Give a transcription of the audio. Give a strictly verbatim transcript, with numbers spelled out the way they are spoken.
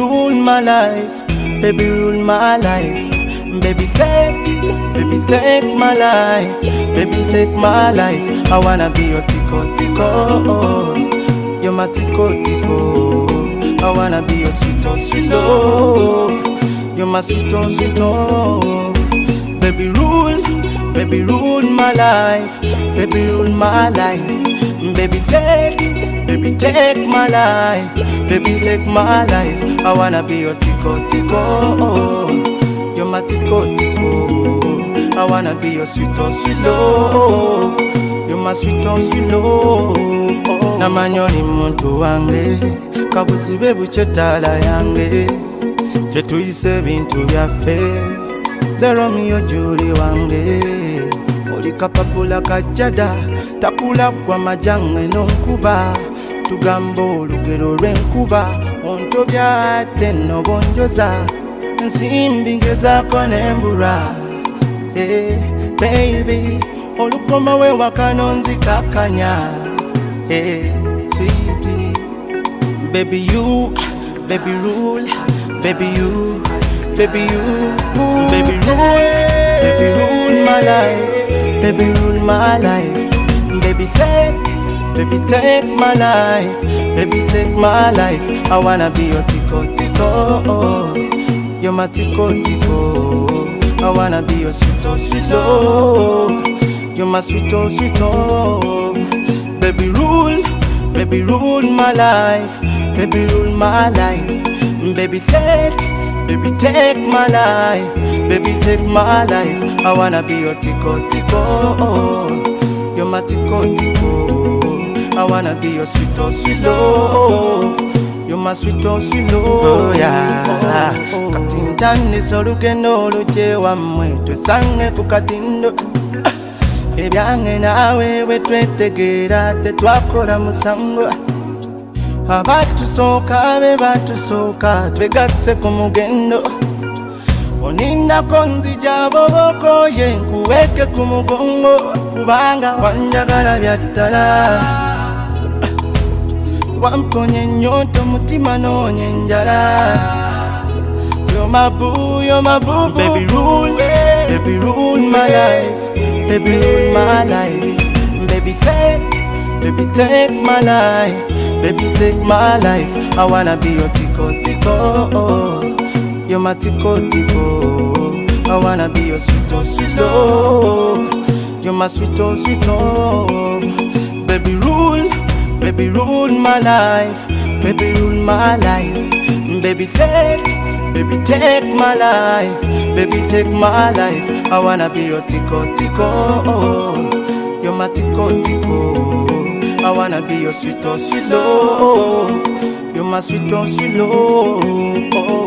rule my life, baby rule my life. Baby take, baby take my life, baby take my life. I wanna be your tico tico, you're my tico tico. I wanna be your sweet oh sweet oh, you're my sweet oh sweet oh. Baby rule, baby rule my life, baby rule my life. Baby take, baby take my life, baby take my life. I wanna be your tico tico. You're my tico tico. I wanna be your sweet oh sweet love. You're my sweet oh sweet love. Oh. Namanyoli muntu wange kabuzibe buchetala yange jetuyise bintu byaffe zero miyo juli wange oli kapapula kajada takula kwa majange nonkuba tugamba olugero lw'enkuba ontobya ate nobonjoza nsimbi ngezako nembura. Hey, baby olukoma we wakano nzikakanya. Hey, sweetie, baby you, baby rule, baby you, baby you, baby rule, baby rule my life, baby rule my life. Baby take, baby take my life, baby take my life. I wanna be your tico tico, you're my tico tico. I wanna be your sweet oh sweet love, you're my sweet oh sweet love. Baby rule, baby rule my life, baby rule my life. Baby take, baby take my life, baby take my life. I wanna be your tico tico, you're my tico tico. I wanna be your sweet oh sweet love, you're my sweet oh sweet love. Oh yeah. Katindani solugendo luche wamwe twesange kukatindo. Ebyange nawe wetwetegera tetwakola musango. Abatusooka be batusooka twegasse ku mugendo. Oninda konzija boboko ye nkuweke ku mugongo kubanga wanjagala byaddala. Wamponye nyoto mutima nonye njala. You're my boo, you're my boo, boo. Baby rule, baby rule my life, baby rule my life. Baby take, baby take my life, baby take my life. I wanna be your tico tico, you're my tico tico. I wanna be your sweet oh sweet love, you're my sweet oh sweet love. Baby rule, baby rule my life, baby rule my life. Baby take, baby take my life, baby take my life. I wanna be your tico tico, you're my tico tico. I wanna be your sweet oh sweet love, you're my sweet oh sweet love. Oh.